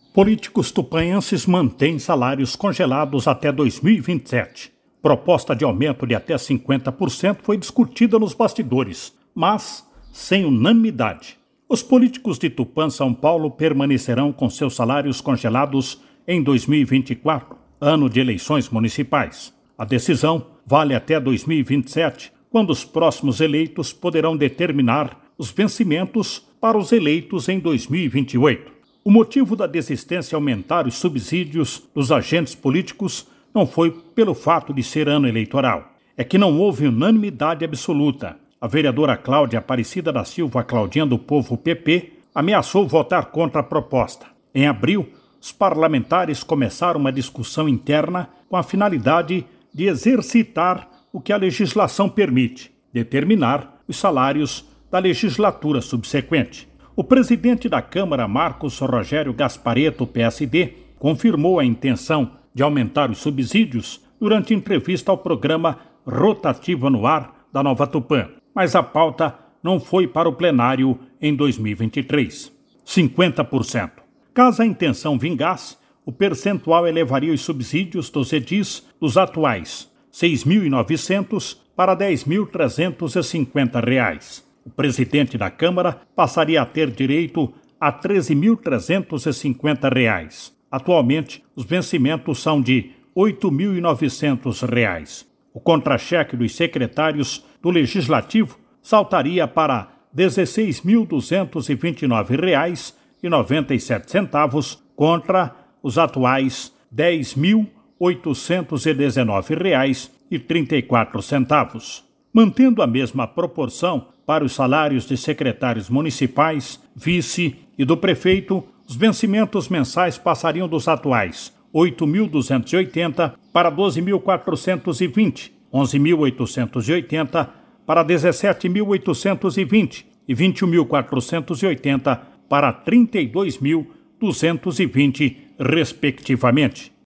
Políticos tupanenses mantêm salários congelados até 2027. Proposta de aumento de até 50% foi discutida nos bastidores, mas sem unanimidade. Os políticos de Tupã, São Paulo, permanecerão com seus salários congelados em 2024, ano de eleições municipais. A decisão vale até 2027, quando os próximos eleitos poderão determinar os vencimentos para os eleitos em 2028. O motivo da desistência aumentar os subsídios dos agentes políticos não foi pelo fato de ser ano eleitoral. É que não houve unanimidade absoluta. A vereadora Cláudia Aparecida da Silva, Claudinha do Povo PP, ameaçou votar contra a proposta. Em abril, os parlamentares começaram uma discussão interna com a finalidade de exercitar o que a legislação permite, determinar os salários da legislatura subsequente. O presidente da Câmara, Marcos Rogério Gasparetto, PSD, confirmou a intenção de aumentar os subsídios durante entrevista ao programa Rotativa no Ar da Nova Tupã, mas a pauta não foi para o plenário em 2023. 50%. Caso a intenção vingasse, o percentual elevaria os subsídios dos edis dos atuais R$ 6.900 para R$ 10.350. O presidente da Câmara passaria a ter direito a R$ 13.350. Atualmente, os vencimentos são de R$ 8.900. O contra-cheque dos secretários do Legislativo saltaria para R$ 16.229,97 contra os atuais R$ 10.819,34. Mantendo a mesma proporção para os salários de secretários municipais, vice e do prefeito, os vencimentos mensais passariam dos atuais R$ 8.280 para R$ 12.420, R$ 11.880 para R$ 17.820 e R$ 21.480 para R$ 32.220, respectivamente.